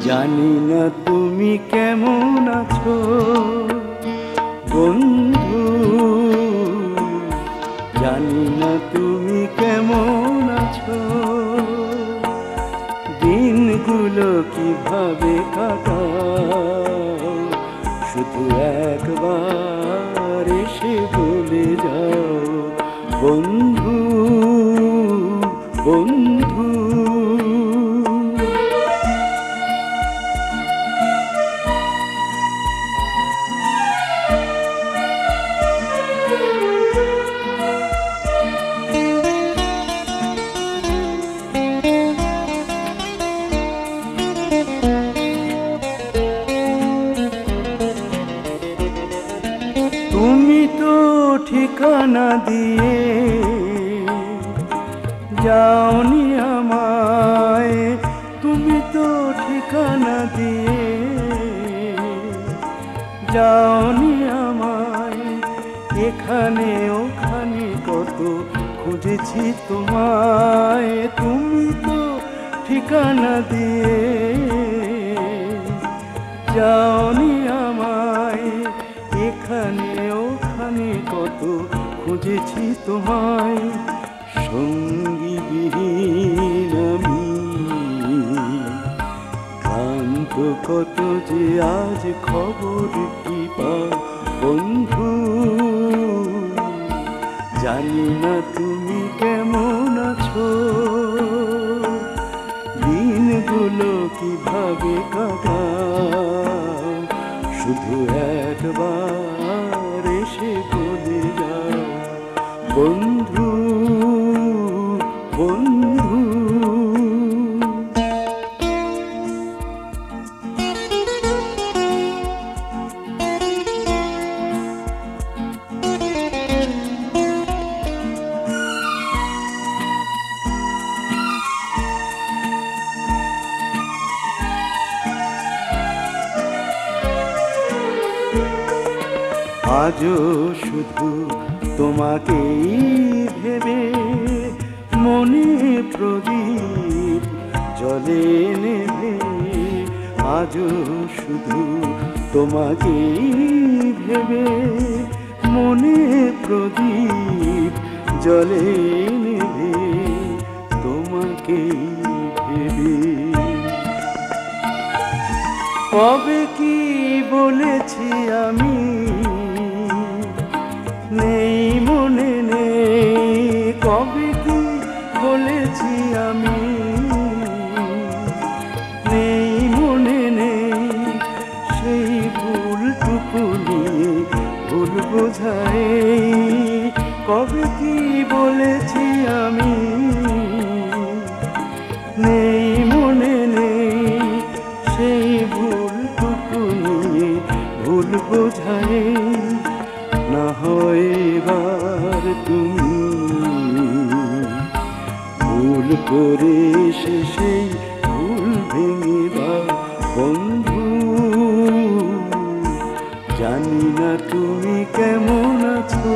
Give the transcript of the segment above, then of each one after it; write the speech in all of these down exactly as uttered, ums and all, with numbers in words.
জানি না তুমি কেমন আছো বন্ধু, জানি না তুমি কেমন আছো। দিনগুলো কিভাবে কাটাও, শুধু একবার এসে বলে যাও বন্ধু বন্ধু। তুমি তো ঠিকানা দিয়ে যাওনি আমায়, তুমি তো ঠিকানা দিয়ে যাওনি আমায়। এখানে ওখানে কত খুঁজেছি তোমায়, তুমি তো ঠিকানা দিয়ে যাওনি আমায়। এখানে ওখানে কত খুঁজেছি তোমায়, সঙ্গী বিহীন আমি ক্লান্ত কত যে আজ খবর কি পাও বন্ধু। জানি না তুমি কেমন আছো, দিনগুলো কিভাবে কাটাও, শুধু একবার এসে বলে যাও বন্ধু বন্ধু। আজও শুধু তোমাকেই ভেবে মনে প্রদীপ জলে নেভে। আজও শুধু তোমাকেই ভেবে মনে প্রদীপ জলে নেভে, তোমাকেই ভেবে। কবে কি বলেছি আমি নেই মনে নেই, কবে কি বলেছি আমি নেই মনে নেই। সেই ভুলটুকু নিয়ে ভুল বোঝাই, কবে কি বলেছি আমি নেই মনে নেই। সেই ভুলটুকু নিয়ে ভুল বোঝাই, না হয় এবার তুমি ভুল করে এসে সেই ভুল ভেঙে দাও বন্ধু। জানি না তুমি কেমন আছো,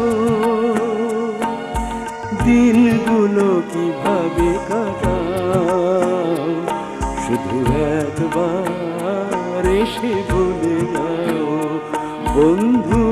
দিনগুলো কিভাবে কাটাও, শুধু একবার এসে বলে যাও বন্ধু।